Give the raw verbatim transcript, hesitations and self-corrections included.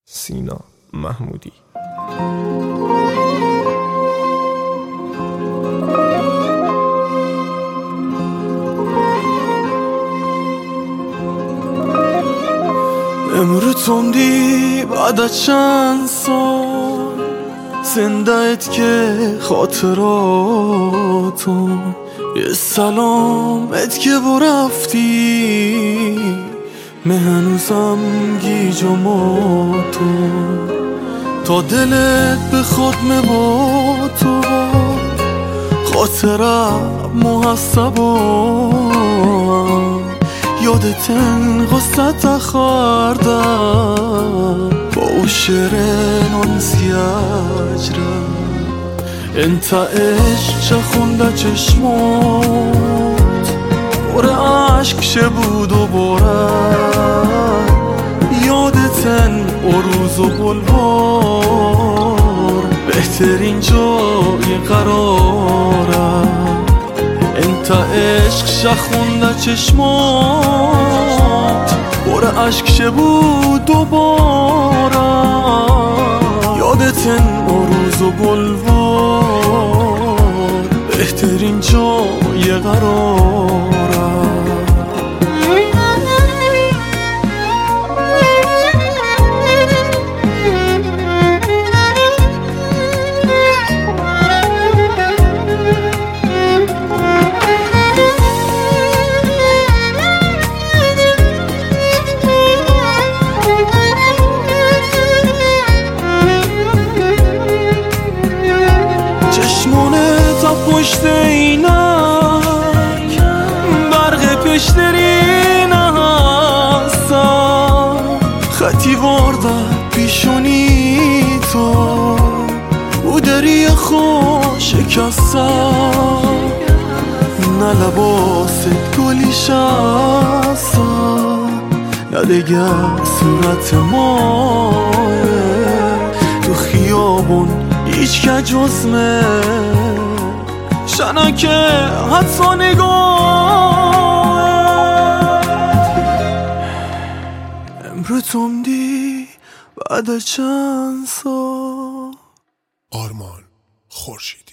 سینا محمودی. امروتم دی بعد از چند سال زندهت که خاطراتو یه سلامت که برفتی من هنوزم گیج و ماتو تا دلت بخواد من با تو خاطرم محسبم یادتن قصت خاردم با او شیرین سیاجرم انت عشق چه خونده چشمات بره عشق شه بود و بره یادتن او روز و بلوار بهترین جای قرارم انت عشق شخونده چشمات بره عشق شه بود دوباره یادتن او روز و بلوار بهترین جای قرارم پشت اینک برق پیشترین هستم خطی وارده پیشونی تو او دری خوش شکستم نه لباست گلیش هستم نه دیگه صورت ما تو خیابون هیچ که جزمه شنا که حدس و نگاه امروتم دی بعد چند سال. آرمان خورشید.